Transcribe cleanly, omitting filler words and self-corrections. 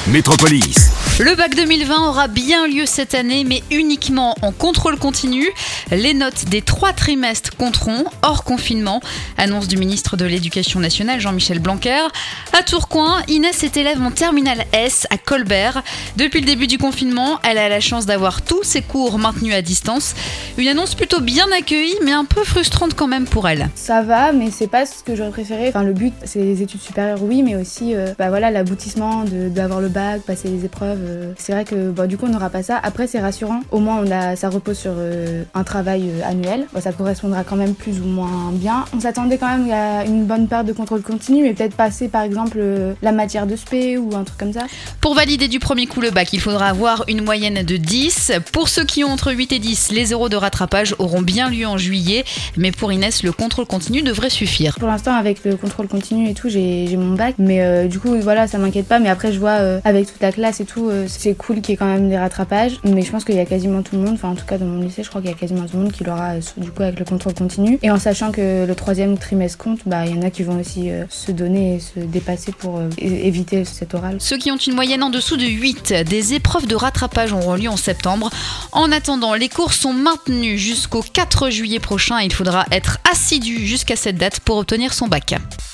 Métropolis. Le bac 2020 aura bien lieu cette année, mais uniquement en contrôle continu. Les notes des 3 trimestres compteront, hors confinement, annonce du ministre de l'Éducation nationale Jean-Michel Blanquer. À Tourcoing, Inès est élève en terminale S à Colbert. Depuis le début du confinement, elle a la chance d'avoir tous ses cours maintenus à distance. Une annonce plutôt bien accueillie, mais un peu frustrante quand même pour elle. Ça va, mais c'est pas ce que j'aurais préféré. Enfin, le but, c'est les études supérieures, oui, mais aussi l'aboutissement d'avoir le bac, passer les épreuves. C'est vrai que du coup, on n'aura pas ça. Après, c'est rassurant. Au moins, ça repose sur un travail annuel. Ça correspondra quand même plus ou moins bien. On s'attendait quand même à une bonne période de contrôle continu, mais peut-être passer, par exemple, la matière de spé ou un truc comme ça. Pour valider du premier coup le bac, il faudra avoir une moyenne de 10. Pour ceux qui ont entre 8 et 10, les euros de rattrapage auront bien lieu en juillet. Mais pour Inès, le contrôle continu devrait suffire. Pour l'instant, avec le contrôle continu et tout, j'ai mon bac. Mais du coup, ça m'inquiète pas. Mais après, je vois avec toute la classe et tout, c'est cool qu'il y ait quand même des rattrapages. Mais je pense qu'il y a quasiment tout le monde, enfin en tout cas dans mon lycée, je crois qu'il y a quasiment tout le monde qui l'aura du coup avec le contrôle continu. Et en sachant que le 3e trimestre compte, il y en a qui vont aussi se donner et se dépasser pour éviter cet oral. Ceux qui ont une moyenne en dessous de 8, des épreuves de rattrapage auront lieu en septembre. En attendant, les cours sont maintenus jusqu'au 4 juillet prochain. Il faudra être assidu jusqu'à cette date pour obtenir son bac.